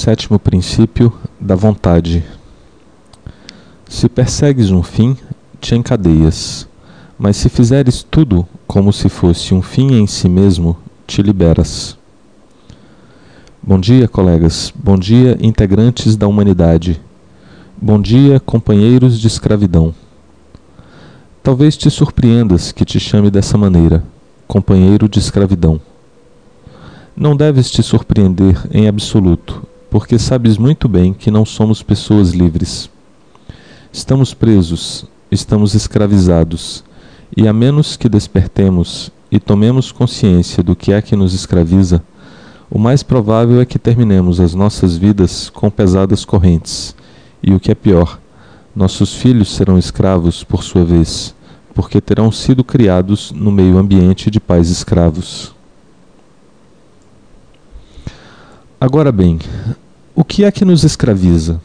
sétimo princípio da vontade. Se persegues um fim, te encadeias, mas se fizeres tudo como se fosse um fim em si mesmo, te liberas. Bom dia, colegas. Bom dia, integrantes da humanidade. Bom dia, companheiros de escravidão. Talvez te surpreendas que te chame dessa maneira, companheiro de escravidão. Não deves te surpreender em absoluto, porque sabes muito bem que não somos pessoas livres. Estamos presos, estamos escravizados, e a menos que despertemos e tomemos consciência do que é que nos escraviza, o mais provável é que terminemos as nossas vidas com pesadas correntes, e o que é pior, nossos filhos serão escravos por sua vez, porque terão sido criados no meio ambiente de pais escravos. Agora bem, o que é que nos escraviza?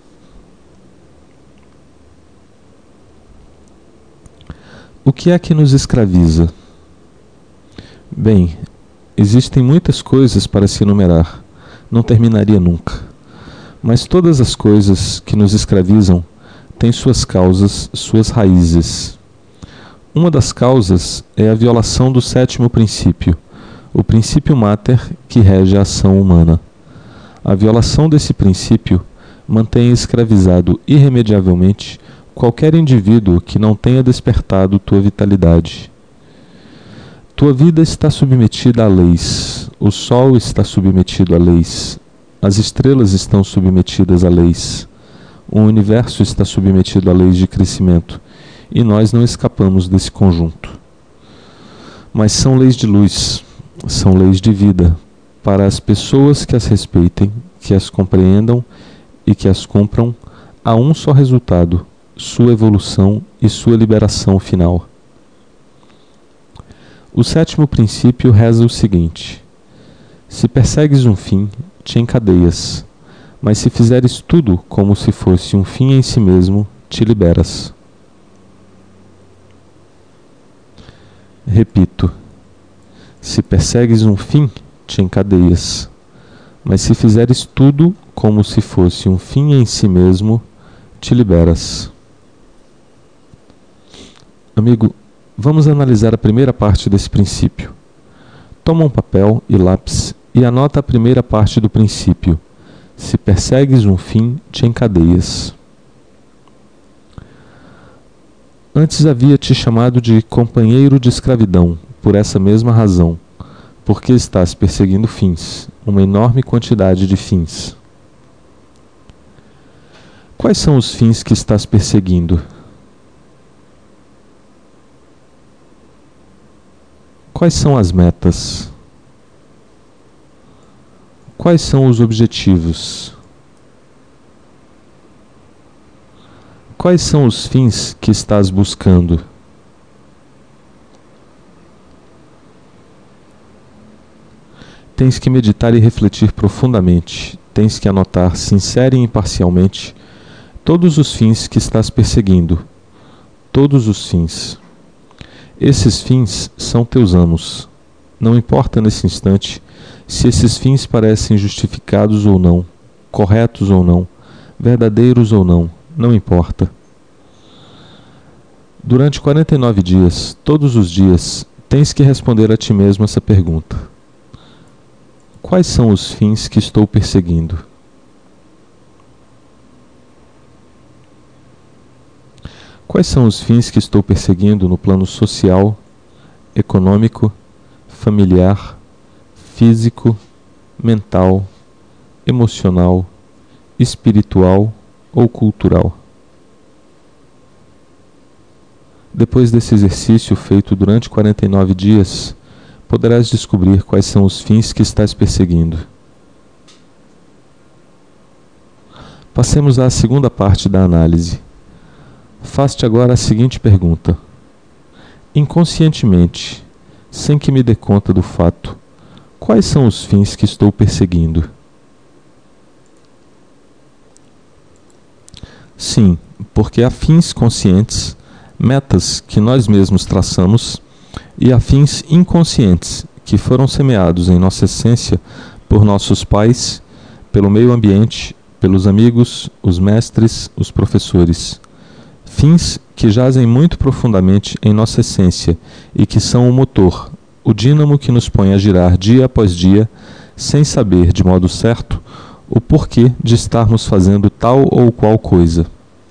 O que é que nos escraviza? Bem, existem muitas coisas para se enumerar, não terminaria nunca. Mas todas as coisas que nos escravizam têm suas causas, suas raízes. Uma das causas é a violação do sétimo princípio, o princípio mater que rege a ação humana. A violação desse princípio mantém escravizado irremediavelmente qualquer indivíduo que não tenha despertado tua vitalidade. Tua vida está submetida a leis, o sol está submetido a leis, as estrelas estão submetidas a leis, o universo está submetido a leis de crescimento, e nós não escapamos desse conjunto. Mas são leis de luz, são leis de vida, para as pessoas que as respeitem, que as compreendam e que as cumpram, há um só resultado: sua evolução e sua liberação final. O sétimo princípio reza o seguinte: se persegues um fim, te encadeias, mas se fizeres tudo como se fosse um fim em si mesmo, te liberas. Repito: se persegues um fim, te encadeias, mas se fizeres tudo como se fosse um fim em si mesmo, te liberas. Amigo, vamos analisar a primeira parte desse princípio. Toma um papel e lápis e anota a primeira parte do princípio. Se persegues um fim, te encadeias. Antes havia te chamado de companheiro de escravidão, por essa mesma razão, porque estás perseguindo fins, uma enorme quantidade de fins. Quais são os fins que estás perseguindo? Quais são as metas? Quais são os objetivos? Quais são os fins que estás buscando? Tens que meditar e refletir profundamente. Tens que anotar sincera e imparcialmente todos os fins que estás perseguindo. Todos os fins. Esses fins são teus amos. Não importa nesse instante se esses fins parecem justificados ou não, corretos ou não, verdadeiros ou não, não importa. Durante 49 dias, todos os dias, tens que responder a ti mesmo essa pergunta: quais são os fins que estou perseguindo? Quais são os fins que estou perseguindo no plano social, econômico, familiar, físico, mental, emocional, espiritual ou cultural? Depois desse exercício feito durante 49 dias, poderás descobrir quais são os fins que estás perseguindo. Passemos à segunda parte da análise. Faz-te agora a seguinte pergunta: inconscientemente, sem que me dê conta do fato, quais são os fins que estou perseguindo? Sim, porque há fins conscientes, metas que nós mesmos traçamos, e há fins inconscientes que foram semeados em nossa essência por nossos pais, pelo meio ambiente, pelos amigos, os mestres, os professores. Fins que jazem muito profundamente em nossa essência e que são o motor, o dínamo que nos põe a girar dia após dia, sem saber, de modo certo, o porquê de estarmos fazendo tal ou qual coisa.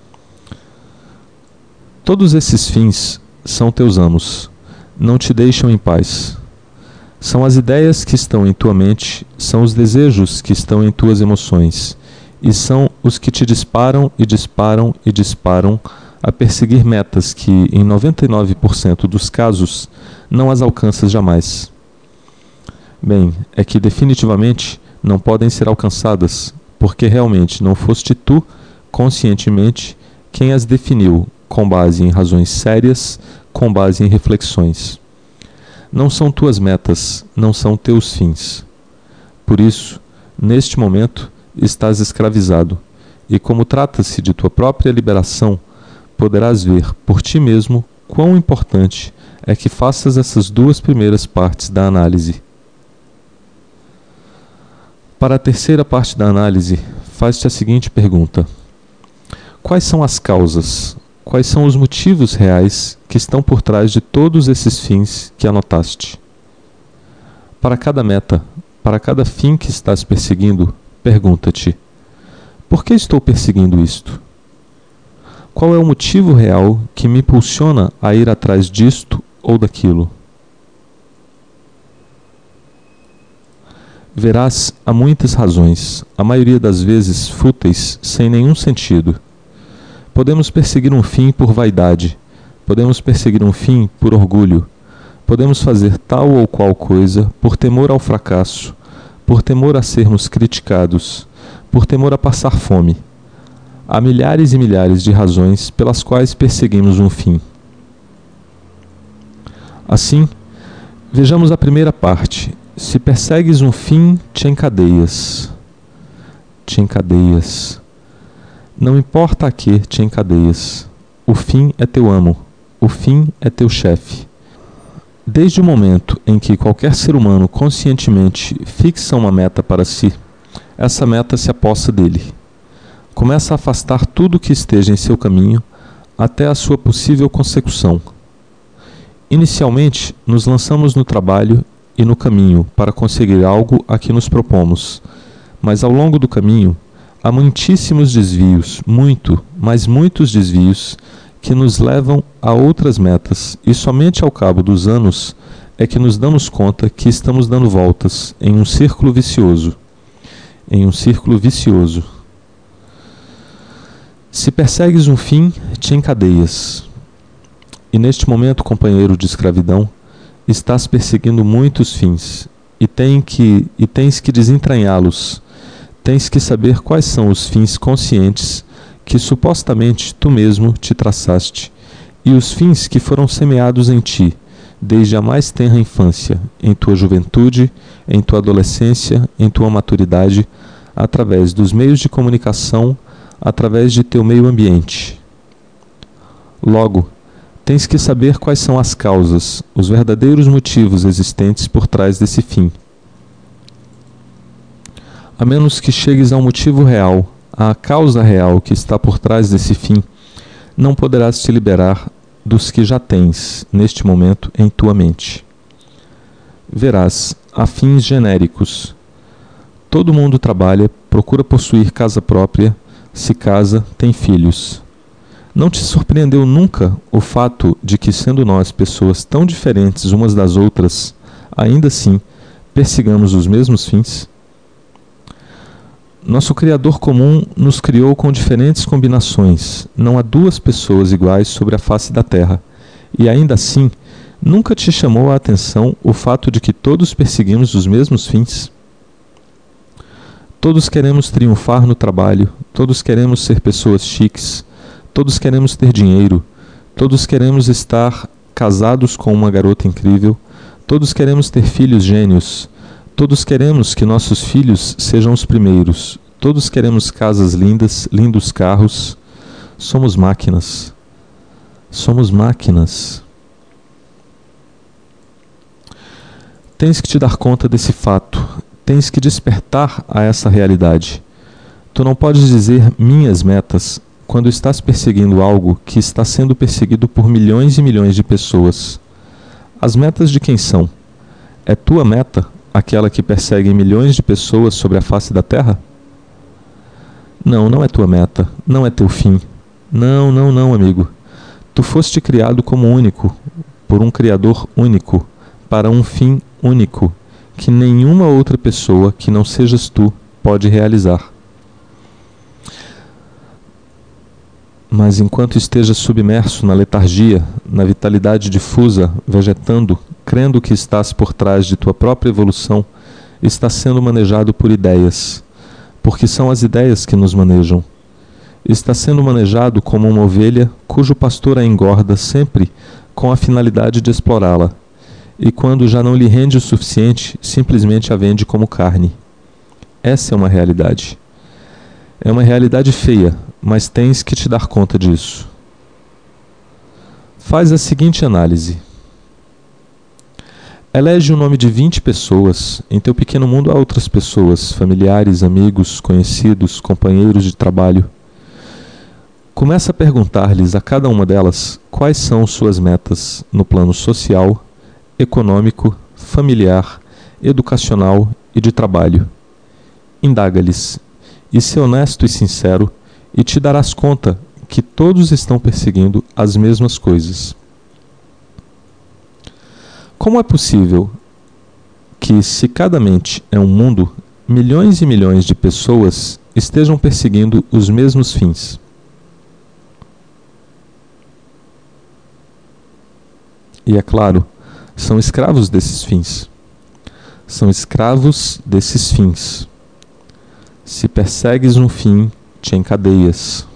Todos esses fins são teus amos, não te deixam em paz. São as ideias que estão em tua mente, são os desejos que estão em tuas emoções, e são os que te disparam e disparam e disparam a perseguir metas que, em 99% dos casos, não as alcanças jamais. Bem, é que definitivamente não podem ser alcançadas, porque realmente não foste tu, conscientemente, quem as definiu com base em razões sérias, com base em reflexões. Não são tuas metas, não são teus fins. Por isso, neste momento, estás escravizado, e como trata-se de tua própria liberação, poderás ver por ti mesmo quão importante é que faças essas duas primeiras partes da análise. Para a terceira parte da análise, faz-te a seguinte pergunta: quais são as causas, quais são os motivos reais que estão por trás de todos esses fins que anotaste? Para cada meta, para cada fim que estás perseguindo, pergunta-te: por que estou perseguindo isto? Qual é o motivo real que me impulsiona a ir atrás disto ou daquilo? Verás, há muitas razões, a maioria das vezes fúteis, sem nenhum sentido. Podemos perseguir um fim por vaidade, podemos perseguir um fim por orgulho, podemos fazer tal ou qual coisa por temor ao fracasso, por temor a sermos criticados, por temor a passar fome. Há milhares e milhares de razões pelas quais perseguimos um fim. Assim, vejamos a primeira parte. Se persegues um fim, te encadeias. Te encadeias. Não importa a que te encadeias. O fim é teu amo. O fim é teu chefe. Desde o momento em que qualquer ser humano conscientemente fixa uma meta para si, essa meta se apossa dele. Começa a afastar tudo que esteja em seu caminho até a sua possível consecução. Inicialmente, nos lançamos no trabalho e no caminho para conseguir algo a que nos propomos, mas ao longo do caminho há muitíssimos desvios, mas muitos desvios que nos levam a outras metas, e somente ao cabo dos anos é que nos damos conta que estamos dando voltas em um círculo vicioso. Se persegues um fim, te encadeias. E neste momento, companheiro de escravidão, estás perseguindo muitos fins, e tens que desentranhá-los. Tens que saber quais são os fins conscientes que supostamente tu mesmo te traçaste, e os fins que foram semeados em ti, desde a mais tenra infância, em tua juventude, em tua adolescência, em tua maturidade, através dos meios de comunicação, através de teu meio ambiente. Logo, tens que saber quais são as causas, os verdadeiros motivos existentes por trás desse fim. A menos que chegues a um motivo real, à causa real que está por trás desse fim, não poderás te liberar dos que já tens, neste momento, em tua mente. Verás, há fins genéricos. Todo mundo trabalha, procura possuir casa própria, se casa, tem filhos. Não te surpreendeu nunca o fato de que, sendo nós pessoas tão diferentes umas das outras, ainda assim persigamos os mesmos fins? Nosso Criador comum nos criou com diferentes combinações. Não há duas pessoas iguais sobre a face da Terra. E ainda assim, nunca te chamou a atenção o fato de que todos perseguimos os mesmos fins? Todos queremos triunfar no trabalho, todos queremos ser pessoas chiques, todos queremos ter dinheiro, todos queremos estar casados com uma garota incrível, todos queremos ter filhos gênios, todos queremos que nossos filhos sejam os primeiros, todos queremos casas lindas, lindos carros. Somos máquinas. Somos máquinas. Tens que te dar conta desse fato. Tens que despertar a essa realidade. Tu não podes dizer minhas metas quando estás perseguindo algo que está sendo perseguido por milhões e milhões de pessoas. As metas de quem são? É tua meta, aquela que persegue milhões de pessoas sobre a face da Terra? Não, não é tua meta, não é teu fim. Não, não, não, amigo. Tu foste criado como único, por um Criador único, para um fim único, que nenhuma outra pessoa que não sejas tu pode realizar. Mas enquanto estejas submerso na letargia, na vitalidade difusa, vegetando, crendo que estás por trás de tua própria evolução, estás sendo manejado por ideias, porque são as ideias que nos manejam. Está sendo manejado como uma ovelha cujo pastor a engorda sempre com a finalidade de explorá-la, e quando já não lhe rende o suficiente, simplesmente a vende como carne. Essa é uma realidade. É uma realidade feia, mas tens que te dar conta disso. Faz a seguinte análise. Elege o nome de 20 pessoas. Em teu pequeno mundo há outras pessoas, familiares, amigos, conhecidos, companheiros de trabalho. Começa a perguntar-lhes a cada uma delas quais são suas metas no plano social, econômico, familiar, educacional e de trabalho. Indaga-lhes, e ser honesto e sincero, e te darás conta que todos estão perseguindo as mesmas coisas. Como é possível que, se cada mente é um mundo, milhões e milhões de pessoas estejam perseguindo os mesmos fins? E é claro, são escravos desses fins. São escravos desses fins. Se persegues um fim, te encadeias.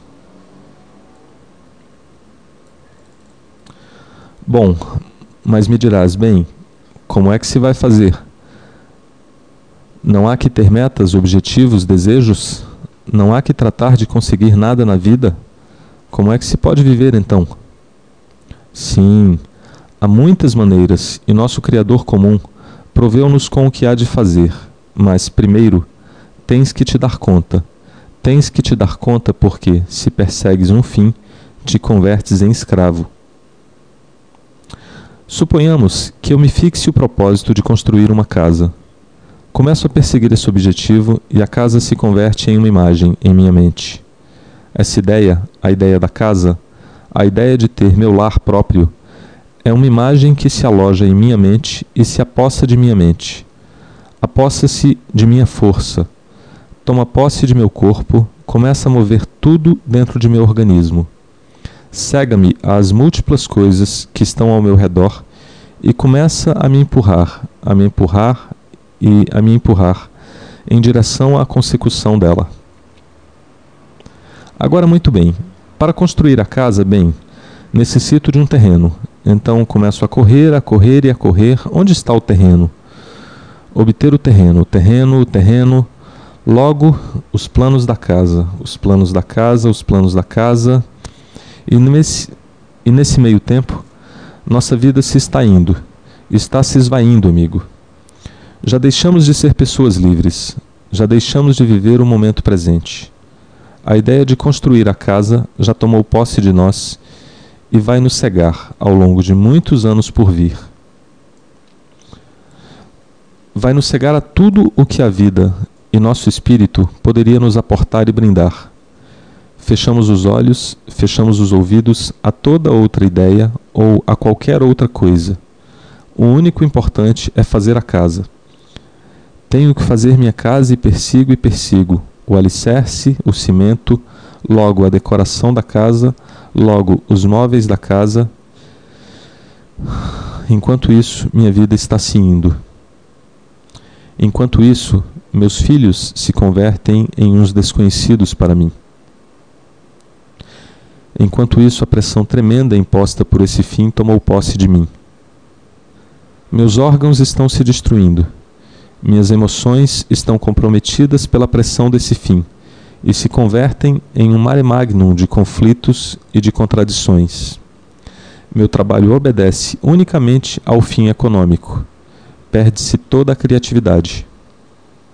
Bom, mas me dirás, bem, como é que se vai fazer? Não há que ter metas, objetivos, desejos? Não há que tratar de conseguir nada na vida? Como é que se pode viver então? Sim, há muitas maneiras, e nosso Criador comum proveu-nos com o que há de fazer, mas primeiro tens que te dar conta. Tens que te dar conta porque, se persegues um fim, te convertes em escravo. Suponhamos que eu me fixe o propósito de construir uma casa. Começo a perseguir esse objetivo e a casa se converte em uma imagem em minha mente. Essa ideia, a ideia da casa, a ideia de ter meu lar próprio, é uma imagem que se aloja em minha mente e se apossa de minha mente. Apossa-se de minha força. Toma posse de meu corpo, começa a mover tudo dentro de meu organismo. Cega-me às múltiplas coisas que estão ao meu redor e começa a me empurrar e a me empurrar em direção à consecução dela. Agora, muito bem, para construir a casa, bem, necessito de um terreno. Então começo a correr e a correr. Onde está o terreno? Obter o terreno, o terreno. Logo, os planos da casa, os planos da casa, os planos da casa. E nesse meio tempo, nossa vida se está indo, está se esvaindo, amigo. Já deixamos de ser pessoas livres, já deixamos de viver o momento presente. A ideia de construir a casa já tomou posse de nós e vai nos cegar ao longo de muitos anos por vir. Vai nos cegar a tudo o que a vida e nosso espírito poderia nos aportar e brindar. Fechamos os olhos, fechamos os ouvidos a toda outra ideia ou a qualquer outra coisa. O único importante é fazer a casa. Tenho que fazer minha casa e persigo. O alicerce, o cimento, logo a decoração da casa, logo os móveis da casa. Enquanto isso, minha vida está se indo. Enquanto isso, meus filhos se convertem em uns desconhecidos para mim. Enquanto isso, a pressão tremenda imposta por esse fim tomou posse de mim. Meus órgãos estão se destruindo. Minhas emoções estão comprometidas pela pressão desse fim e se convertem em um mare magnum de conflitos e de contradições. Meu trabalho obedece unicamente ao fim econômico. Perde-se toda a criatividade.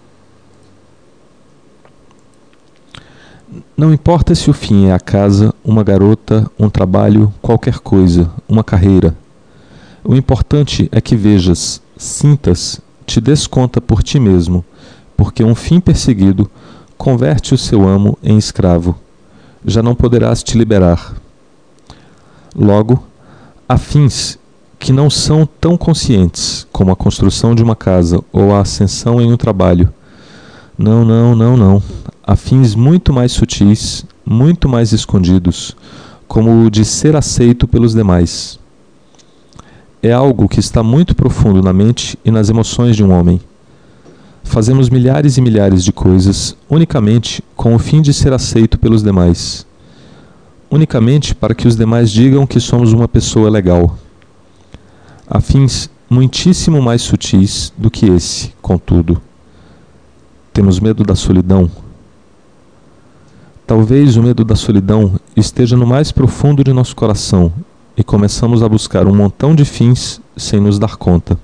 Não importa se o fim é a casa, uma garota, um trabalho, qualquer coisa, uma carreira. O importante é que vejas, sintas, te des conta por ti mesmo, porque um fim perseguido converte o seu amo em escravo. Já não poderás te liberar. Logo, há fins que não são tão conscientes como a construção de uma casa ou a ascensão em um trabalho. Não. Há fins muito mais sutis, muito mais escondidos, como o de ser aceito pelos demais. É algo que está muito profundo na mente e nas emoções de um homem. Fazemos milhares e milhares de coisas unicamente com o fim de ser aceito pelos demais. Unicamente para que os demais digam que somos uma pessoa legal. Há fins muitíssimo mais sutis do que esse, contudo. Temos medo da solidão. Talvez o medo da solidão esteja no mais profundo de nosso coração e começamos a buscar um montão de fins sem nos dar conta.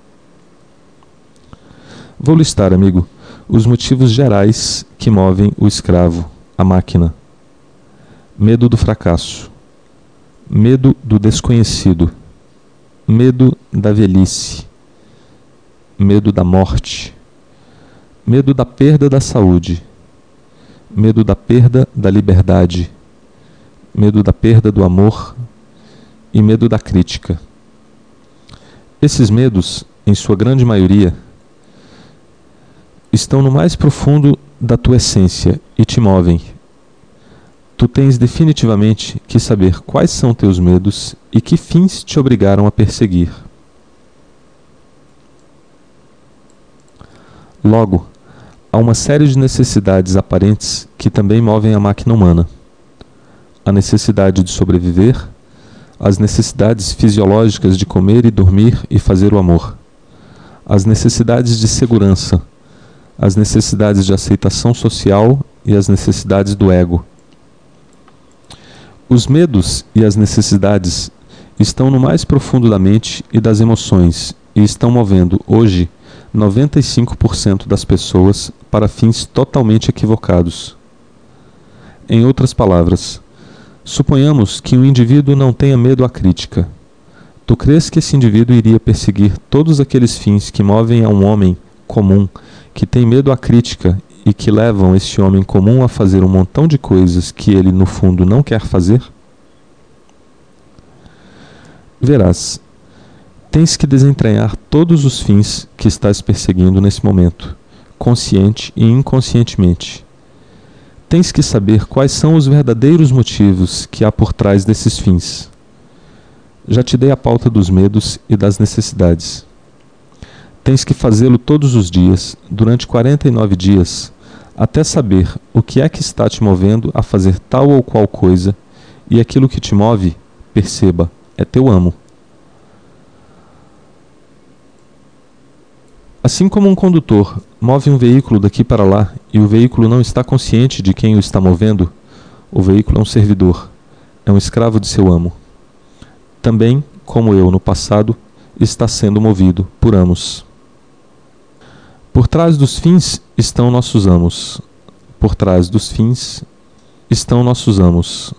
Vou listar, amigo, os motivos gerais que movem o escravo, a máquina. Medo do fracasso. Medo do desconhecido. Medo da velhice. Medo da morte. Medo da perda da saúde. Medo da perda da liberdade. Medo da perda do amor. E medo da crítica. Esses medos, em sua grande maioria, estão no mais profundo da tua essência e te movem. Tu tens definitivamente que saber quais são teus medos e que fins te obrigaram a perseguir. Logo, há uma série de necessidades aparentes que também movem a máquina humana. A necessidade de sobreviver, as necessidades fisiológicas de comer e dormir e fazer o amor, as necessidades de segurança, as necessidades de aceitação social e as necessidades do ego. Os medos e as necessidades estão no mais profundo da mente e das emoções e estão movendo, hoje, 95% das pessoas para fins totalmente equivocados. Em outras palavras, suponhamos que um indivíduo não tenha medo à crítica. Tu crês que esse indivíduo iria perseguir todos aqueles fins que movem a um homem comum que tem medo à crítica e que levam esse homem comum a fazer um montão de coisas que ele, no fundo, não quer fazer? Verás, tens que desentranhar todos os fins que estás perseguindo nesse momento, consciente e inconscientemente. Tens que saber quais são os verdadeiros motivos que há por trás desses fins. Já te dei a pauta dos medos e das necessidades. Tens que fazê-lo todos os dias, durante 49 dias, até saber o que é que está te movendo a fazer tal ou qual coisa, e aquilo que te move, perceba, é teu amo. Assim como um condutor move um veículo daqui para lá e o veículo não está consciente de quem o está movendo, o veículo é um servidor, é um escravo de seu amo. Também, como eu no passado, está sendo movido por amos. Por trás dos fins estão nossos amos. Por trás dos fins estão nossos amos.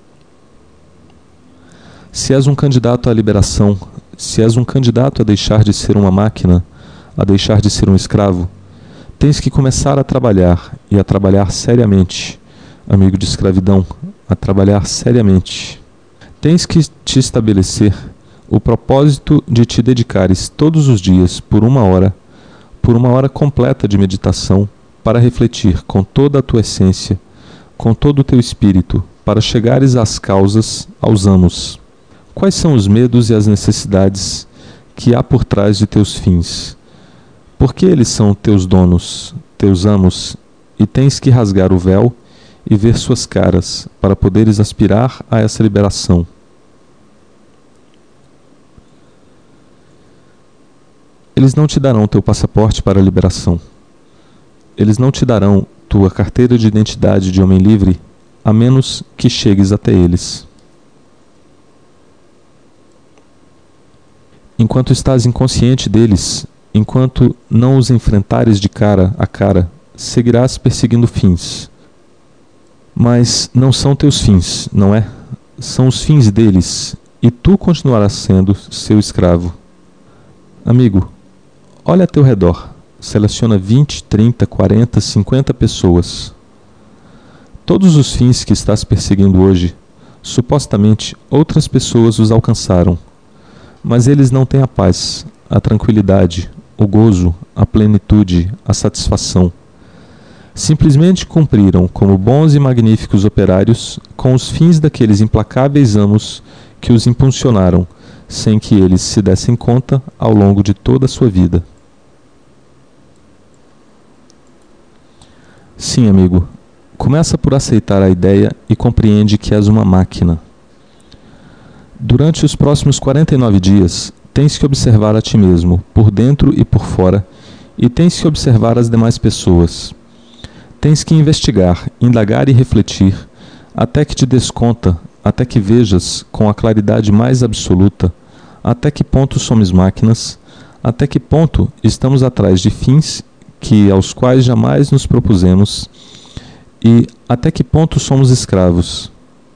Se és um candidato à liberação, se és um candidato a deixar de ser uma máquina, a deixar de ser um escravo, tens que começar a trabalhar, e a trabalhar seriamente, amigo de escravidão, a trabalhar seriamente. Tens que te estabelecer o propósito de te dedicares todos os dias por uma hora completa de meditação, para refletir com toda a tua essência, com todo o teu espírito, para chegares às causas, aos amos. Quais são os medos e as necessidades que há por trás de teus fins? Porque eles são teus donos, teus amos, e tens que rasgar o véu e ver suas caras, para poderes aspirar a essa liberação. Eles não te darão teu passaporte para a liberação. Eles não te darão tua carteira de identidade de homem livre, a menos que chegues até eles. Enquanto estás inconsciente deles, enquanto não os enfrentares de cara a cara, seguirás perseguindo fins. Mas não são teus fins, não é? São os fins deles, e tu continuarás sendo seu escravo. Amigo, olha a teu redor. Seleciona 20, 30, 40, 50 pessoas. Todos os fins que estás perseguindo hoje, supostamente outras pessoas os alcançaram, mas eles não têm a paz, a tranquilidade, o gozo, a plenitude, a satisfação. Simplesmente cumpriram como bons e magníficos operários com os fins daqueles implacáveis amos que os impulsionaram, sem que eles se dessem conta ao longo de toda a sua vida. Sim, amigo, começa por aceitar a ideia e compreende que és uma máquina. Durante os próximos 49 dias, tens que observar a ti mesmo, por dentro e por fora, e tens que observar as demais pessoas. Tens que investigar, indagar e refletir, até que te des conta, até que vejas, com a claridade mais absoluta, até que ponto somos máquinas, até que ponto estamos atrás de fins aos quais jamais nos propusemos, e até que ponto somos escravos.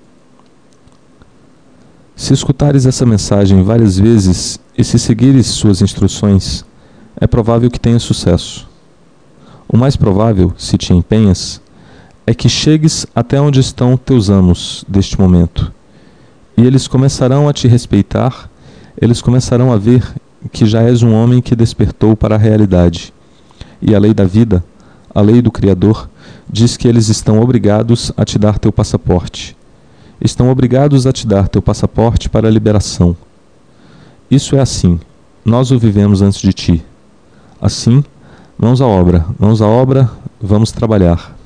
Se escutares essa mensagem várias vezes e se seguires suas instruções, é provável que tenhas sucesso. O mais provável, se te empenhas, é que chegues até onde estão teus amos deste momento, e eles começarão a te respeitar, eles começarão a ver que já és um homem que despertou para a realidade, e a lei da vida, a lei do Criador, diz que eles estão obrigados a te dar teu passaporte. Estão obrigados a te dar teu passaporte para a liberação. Isso é assim. Nós o vivemos antes de ti. Assim, mãos à obra, vamos trabalhar.